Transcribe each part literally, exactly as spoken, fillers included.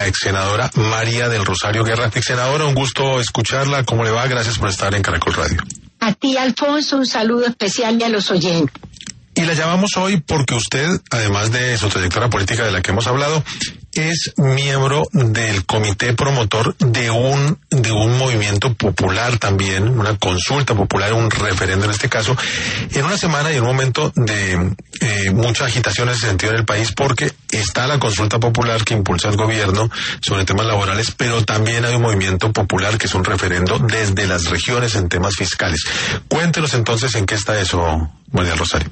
ex senadora María del Rosario Guerra. Ex senadora, un gusto escucharla. ¿Cómo le va? Gracias por estar en Caracol Radio. A ti, Alfonso, un saludo especial y a los oyentes. Y la llamamos hoy porque usted, además de su trayectoria política de la que hemos hablado, es miembro del comité promotor de un de un movimiento popular también, una consulta popular, un referendo en este caso, en una semana y en un momento de eh, mucha agitación en ese sentido en el país, porque está la consulta popular que impulsa el gobierno sobre temas laborales, pero también hay un movimiento popular que es un referendo desde las regiones en temas fiscales. Cuéntenos entonces en qué está eso, María del Rosario.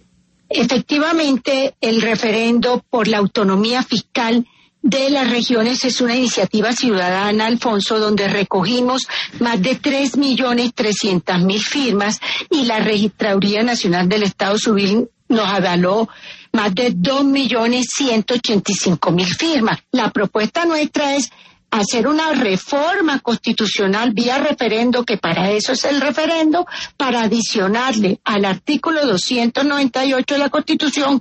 Efectivamente, el referendo por la autonomía fiscal de las regiones es una iniciativa ciudadana, Alfonso, donde recogimos más de tres millones trescientas mil firmas y la Registraduría Nacional del Estado Civil nos avaló más de dos millones ciento ochenta y cinco mil firmas. La propuesta nuestra es hacer una reforma constitucional vía referendo, que para eso es el referendo, para adicionarle al artículo doscientos noventa y ocho de la Constitución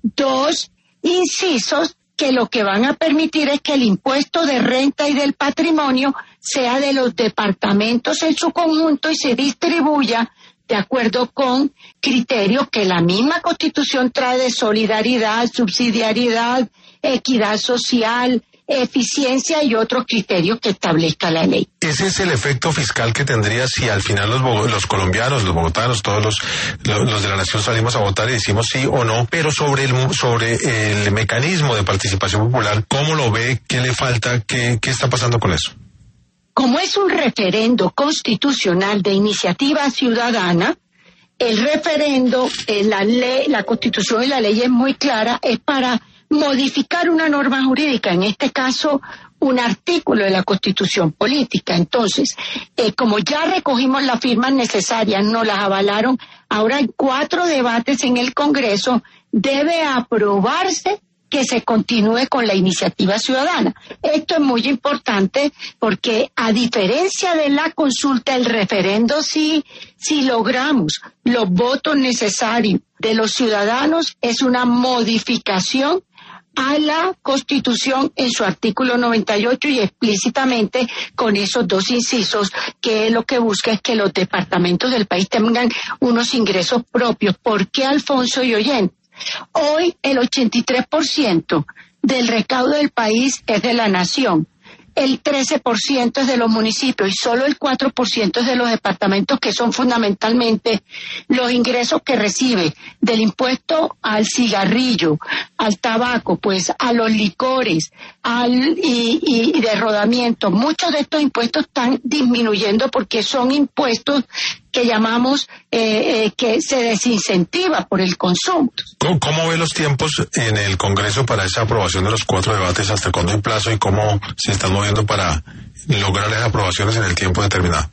dos incisos que lo que van a permitir es que el impuesto de renta y del patrimonio sea de los departamentos en su conjunto y se distribuya de acuerdo con criterios que la misma Constitución trae de solidaridad, subsidiariedad, equidad social, eficiencia y otros criterios que establezca la ley. Ese es el efecto fiscal que tendría si al final los, los colombianos, los bogotanos, todos los, los, los de la nación salimos a votar y decimos sí o no, pero sobre el, sobre el mecanismo de participación popular, ¿cómo lo ve? ¿Qué le falta? ¿Qué, qué está pasando con eso? Como es un referendo constitucional de iniciativa ciudadana, el referendo, eh, la ley, la Constitución y la ley es muy clara, es para modificar una norma jurídica, en este caso un artículo de la Constitución política. Entonces, eh, como ya recogimos las firmas necesarias, nos las avalaron, ahora hay cuatro debates en el Congreso, debe aprobarse que se continúe con la iniciativa ciudadana. Esto es muy importante porque, a diferencia de la consulta, el referendo, si, si logramos los votos necesarios de los ciudadanos, es una modificación a la Constitución en su artículo noventa y ocho y explícitamente con esos dos incisos, que lo que busca es que los departamentos del país tengan unos ingresos propios. ¿Por qué, Alfonso y oyentes? Hoy el ochenta y tres por ciento del recaudo del país es de la nación, el trece por ciento es de los municipios y solo el cuatro por ciento es de los departamentos, que son fundamentalmente los ingresos que recibe del impuesto al cigarrillo, al tabaco, pues a los licores, al y, y, y de rodamiento. Muchos de estos impuestos están disminuyendo porque son impuestos que llamamos eh, eh, que se desincentiva por el consumo. ¿Cómo, ¿Cómo ve los tiempos en el Congreso para esa aprobación de los cuatro debates? ¿Hasta cuándo hay plazo y cómo se están moviendo para lograr las aprobaciones en el tiempo determinado?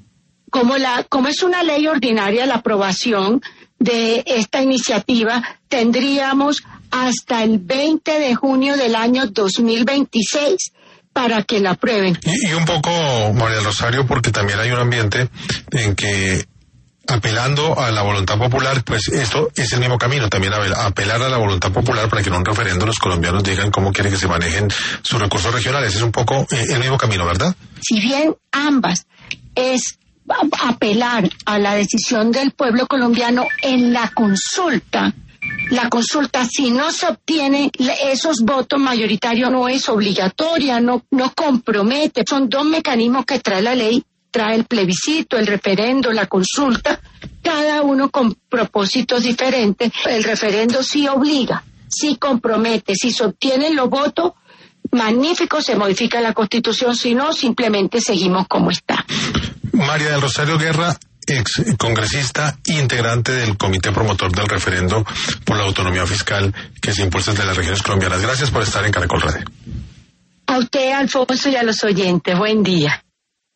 Como la, como es una ley ordinaria, la aprobación de esta iniciativa tendríamos hasta el veinte de junio del año dos mil veintiséis para que la aprueben. Y, y un poco, María del Rosario, porque también hay un ambiente en que, apelando a la voluntad popular, pues esto es el mismo camino, también apelar a la voluntad popular para que en un referendo los colombianos digan cómo quieren que se manejen sus recursos regionales. Es un poco eh, el mismo camino, ¿verdad? Si bien ambas es apelar a la decisión del pueblo colombiano en la consulta, la consulta, si no se obtienen esos votos mayoritarios, no es obligatoria, no, no compromete. Son dos mecanismos que trae la ley, trae el plebiscito, el referendo, la consulta, cada uno con propósitos diferentes. El referendo sí obliga, sí compromete. Si se obtienen los votos, magnífico, se modifica la Constitución, si no, simplemente seguimos como está. María del Rosario Guerra, ex congresista, integrante del comité promotor del referendo por la autonomía fiscal que se impulsa desde las regiones colombianas. Gracias por estar en Caracol Radio. A usted, Alfonso, y a los oyentes. Buen día.